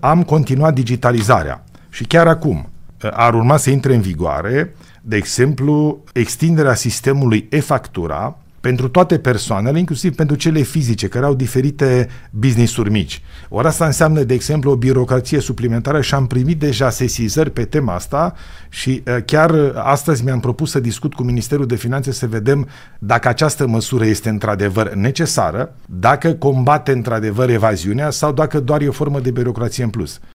am continuat digitalizarea și chiar acum ar urma să intre în vigoare, de exemplu, extinderea sistemului e-factura pentru toate persoanele, inclusiv pentru cele fizice, care au diferite business-uri mici. Ori asta înseamnă, de exemplu, o birocrație suplimentară și am primit deja sesizări pe tema asta și chiar astăzi mi-am propus să discut cu Ministerul de Finanțe să vedem dacă această măsură este într-adevăr necesară, dacă combate într-adevăr evaziunea sau dacă doar e o formă de birocrație în plus.